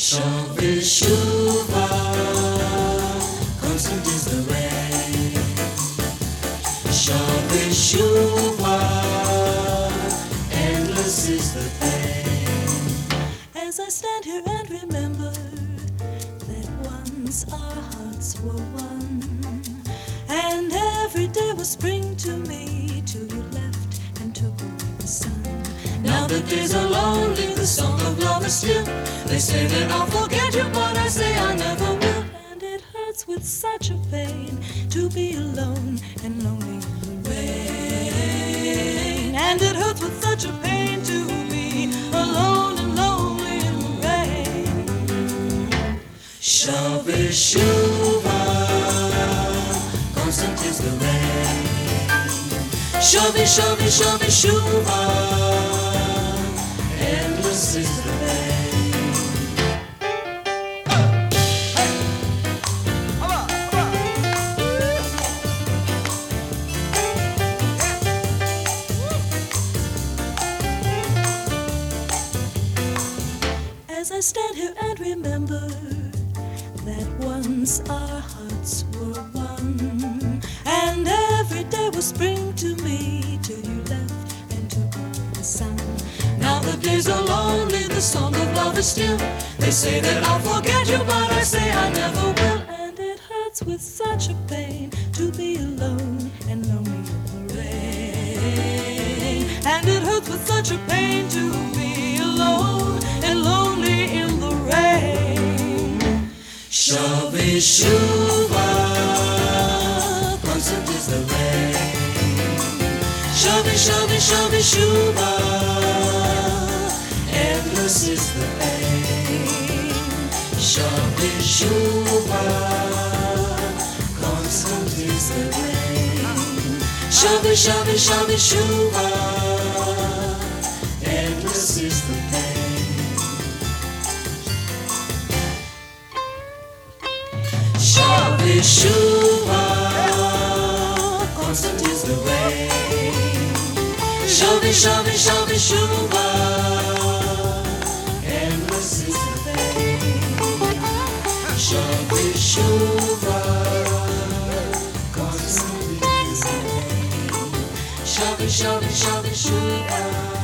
Shuva, constant is the rain. Shuva, endless is the pain. As I stand here and remember that once our hearts were one, and every day was spring to me till you left and took away the sun. Now the days are lonely, the song of love is still. They say that I'll forget you, but I say I never will. And it hurts with such a pain to be alone and lonely in the rain. And it hurts with such a pain to be alone and lonely in the rain. Shuva, constant is the rain. Shuva, endless is the pain. As I stand here and remember that once our hearts were one, and every day was spring to me till you left and took away the sun. Now the days are lonely, the song of love is still. They say that I'll forget you, but I say I never will. And it hurts with such a pain to be alone and lonely in the rain. And it hurts with such a pain to be alone and lonely in the rain. Shuva, constant is the rain. Shuva, endless is the pain. Shuva, constant is the rain. Shuva, endless is the pain. Shuva, constant is the rain. Shuva, endless is the pain. Shuva, constant is the rain. Shuva.